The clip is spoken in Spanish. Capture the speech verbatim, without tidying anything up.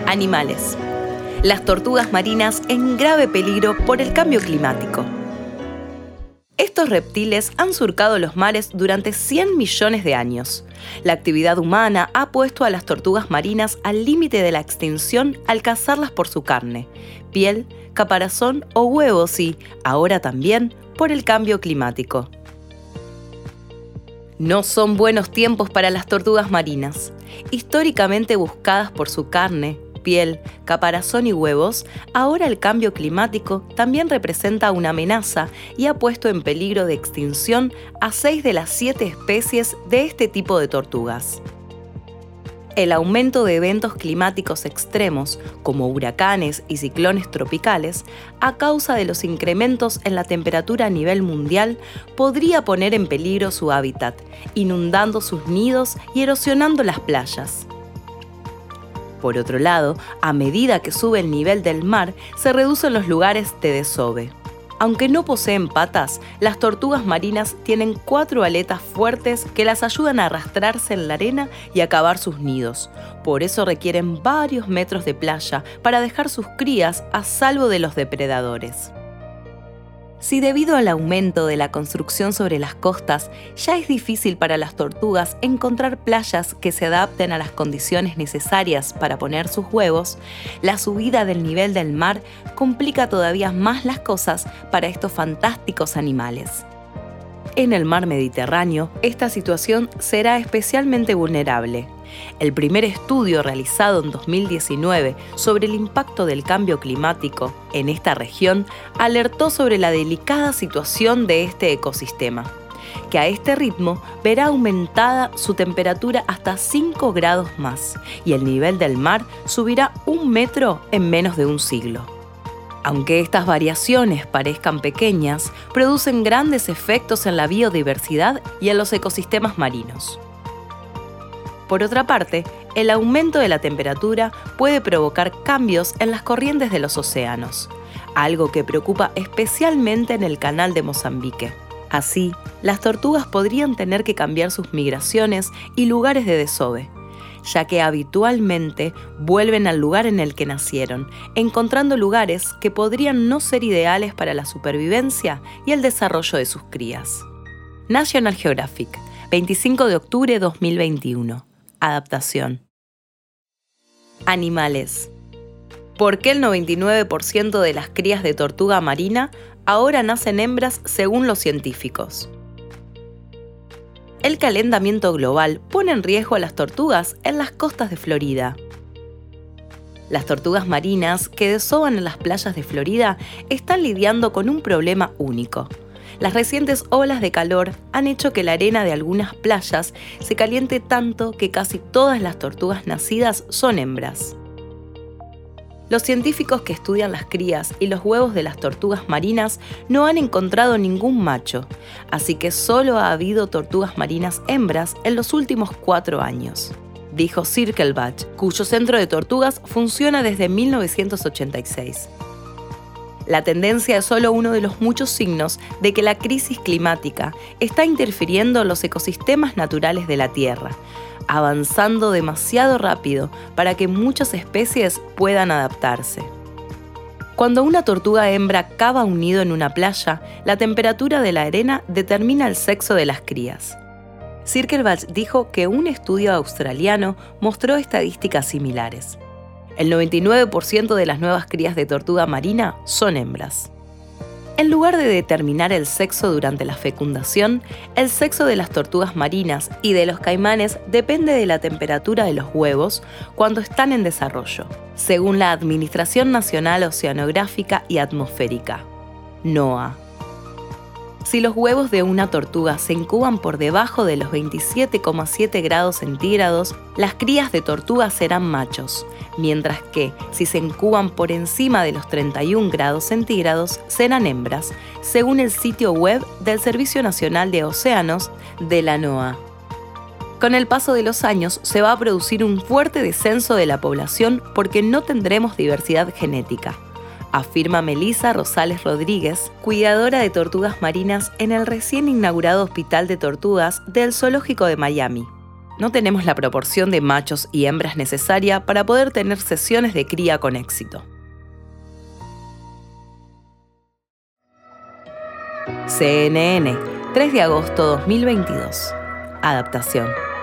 Animales. Las tortugas marinas en grave peligro por el cambio climático. Estos reptiles han surcado los mares durante cien millones de años. La actividad humana ha puesto a las tortugas marinas al límite de la extinción al cazarlas por su carne, piel, caparazón o huevos y, ahora también, por el cambio climático. No son buenos tiempos para las tortugas marinas. Históricamente buscadas por su carne, piel, caparazón y huevos, ahora el cambio climático también representa una amenaza y ha puesto en peligro de extinción a seis de las siete especies de este tipo de tortugas. El aumento de eventos climáticos extremos, como huracanes y ciclones tropicales, a causa de los incrementos en la temperatura a nivel mundial, podría poner en peligro su hábitat, inundando sus nidos y erosionando las playas. Por otro lado, a medida que sube el nivel del mar, se reducen los lugares de desove. Aunque no poseen patas, las tortugas marinas tienen cuatro aletas fuertes que las ayudan a arrastrarse en la arena y a cavar sus nidos. Por eso requieren varios metros de playa para dejar sus crías a salvo de los depredadores. Si debido al aumento de la construcción sobre las costas, ya es difícil para las tortugas encontrar playas que se adapten a las condiciones necesarias para poner sus huevos, la subida del nivel del mar complica todavía más las cosas para estos fantásticos animales. En el mar Mediterráneo, esta situación será especialmente vulnerable. El primer estudio realizado en dos mil diecinueve sobre el impacto del cambio climático en esta región alertó sobre la delicada situación de este ecosistema, que a este ritmo verá aumentada su temperatura hasta cinco grados más y el nivel del mar subirá un metro en menos de un siglo. Aunque estas variaciones parezcan pequeñas, producen grandes efectos en la biodiversidad y en los ecosistemas marinos. Por otra parte, el aumento de la temperatura puede provocar cambios en las corrientes de los océanos, algo que preocupa especialmente en el Canal de Mozambique. Así, las tortugas podrían tener que cambiar sus migraciones y lugares de desove, ya que habitualmente vuelven al lugar en el que nacieron, encontrando lugares que podrían no ser ideales para la supervivencia y el desarrollo de sus crías. National Geographic, veinticinco de octubre de dos mil veintiuno. Adaptación. Animales. ¿Por qué el noventa y nueve por ciento de las crías de tortuga marina ahora nacen hembras según los científicos? El calentamiento global pone en riesgo a las tortugas en las costas de Florida. Las tortugas marinas que desovan en las playas de Florida están lidiando con un problema único. Las recientes olas de calor han hecho que la arena de algunas playas se caliente tanto que casi todas las tortugas nacidas son hembras. Los científicos que estudian las crías y los huevos de las tortugas marinas no han encontrado ningún macho, así que solo ha habido tortugas marinas hembras en los últimos cuatro años, dijo Circlebach, cuyo centro de tortugas funciona desde mil novecientos ochenta y seis. La tendencia es solo uno de los muchos signos de que la crisis climática está interfiriendo en los ecosistemas naturales de la Tierra, avanzando demasiado rápido para que muchas especies puedan adaptarse. Cuando una tortuga hembra cava un nido en una playa, la temperatura de la arena determina el sexo de las crías. Circlebach dijo que un estudio australiano mostró estadísticas similares. El noventa y nueve por ciento de las nuevas crías de tortuga marina son hembras. En lugar de determinar el sexo durante la fecundación, el sexo de las tortugas marinas y de los caimanes depende de la temperatura de los huevos cuando están en desarrollo, según la Administración Nacional Oceanográfica y Atmosférica, NOAA. Si los huevos de una tortuga se incuban por debajo de los veintisiete coma siete grados centígrados, las crías de tortuga serán machos, mientras que, si se incuban por encima de los treinta y un grados centígrados, serán hembras, según el sitio web del Servicio Nacional de Océanos de la NOAA. Con el paso de los años, se va a producir un fuerte descenso de la población porque no tendremos diversidad genética, afirma Melissa Rosales Rodríguez, cuidadora de tortugas marinas en el recién inaugurado Hospital de Tortugas del Zoológico de Miami. no tenemos la proporción de machos y hembras necesaria para poder tener sesiones de cría con éxito. C N N, tres de agosto de dos mil veintidós. Adaptación.